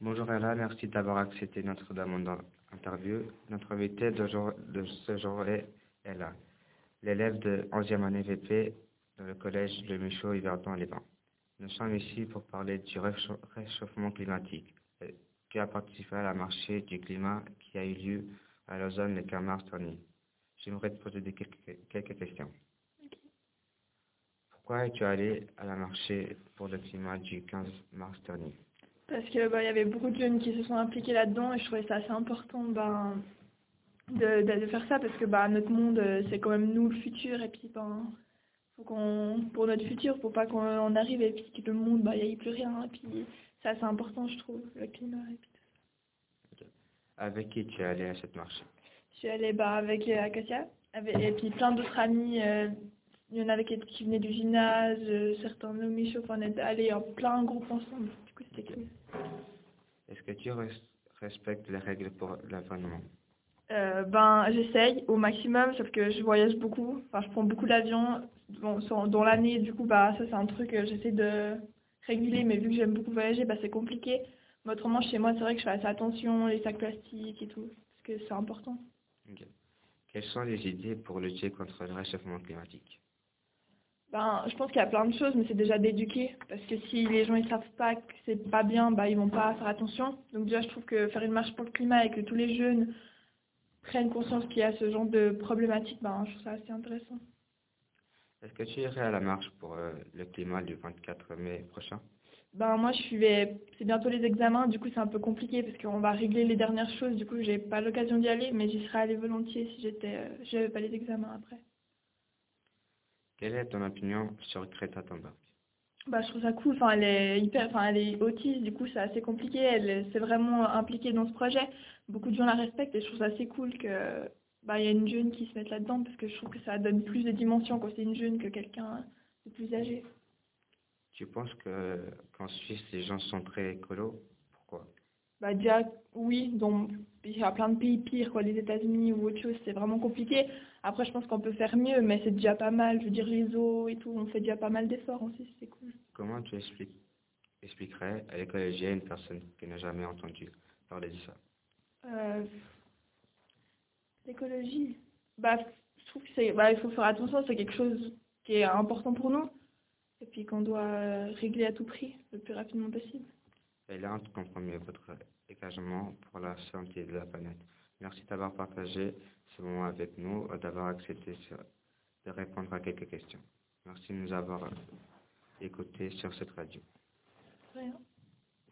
Bonjour Ella, merci d'avoir accepté notre demande d'interview. Notre invité de ce jour est Ella, l'élève de 11e année VP dans le collège de Michaud Yverdon Liban. Nous sommes ici pour parler du réchauffement climatique. Tu as participé à la marché du climat qui a eu lieu à Lausanne le 15 mars dernier. J'aimerais te poser quelques questions. Okay. Pourquoi es-tu allé à la marché pour le climat du 15 mars dernier? Parce que y avait beaucoup de jeunes qui se sont impliqués là-dedans et je trouvais ça assez important de faire ça parce que notre monde c'est quand même nous le futur et puis faut qu'on pour notre futur pour pas qu'on en arrive et puis que le monde il y ait plus rien et puis c'est assez important je trouve le climat et puis tout ça. Okay. Avec qui tu es allé à cette marché? Je suis allée avec Acacia et puis plein d'autres amis. Il y en avait qui venaient du gymnase, certains de nos Michaud, on est allés en plein groupe ensemble. Du coup, c'était cool. Est-ce que tu respectes les règles pour l'environnement? J'essaye au maximum, sauf que je voyage beaucoup. Enfin, je prends beaucoup d'avions dans l'année. Du coup, ça, c'est un truc que j'essaie de réguler, mais vu que j'aime beaucoup voyager, c'est compliqué. Mais autrement, chez moi, c'est vrai que je fais assez attention, les sacs plastiques et tout, parce que c'est important. Okay. Quelles sont les idées pour lutter contre le réchauffement climatique? Je pense qu'il y a plein de choses, mais c'est déjà d'éduquer. Parce que si les gens ils savent pas que c'est pas bien, ils vont pas faire attention. Donc déjà, je trouve que faire une marche pour le climat et que tous les jeunes prennent conscience qu'il y a ce genre de problématique, je trouve ça assez intéressant. Est-ce que tu irais à la marche pour le climat du 24 mai prochain? Moi, c'est bientôt les examens, du coup c'est un peu compliqué parce qu'on va régler les dernières choses. Du coup, j'ai pas l'occasion d'y aller, mais j'y serais allée volontiers si j'avais pas les examens après. Quelle est ton opinion sur Greta Thunberg? Je trouve ça cool. Elle est autiste, du coup, c'est assez compliqué. Elle s'est vraiment impliquée dans ce projet. Beaucoup de gens la respectent et je trouve ça assez cool que, il y a une jeune qui se mette là-dedans parce que je trouve que ça donne plus de dimension quand c'est une jeune que quelqu'un de plus âgé. Tu penses qu'en Suisse, les gens sont très écolos? Pourquoi? Déjà, oui, donc, il y a plein de pays pires, quoi, les États-Unis ou autre chose, c'est vraiment compliqué. Après, je pense qu'on peut faire mieux, mais c'est déjà pas mal. Je veux dire, les eaux et tout, on fait déjà pas mal d'efforts en Suisse, c'est cool. Comment tu expliquerais à l'écologie à une personne qui n'a jamais entendu parler de ça? Euh, L'écologie, je trouve que il faut faire attention, c'est quelque chose qui est important pour nous et puis qu'on doit régler à tout prix le plus rapidement possible. Et là, on comprend mieux votre engagement pour la santé de la planète. Merci d'avoir partagé ce moment avec nous, d'avoir accepté de répondre à quelques questions. Merci de nous avoir écoutés sur cette radio. Rien.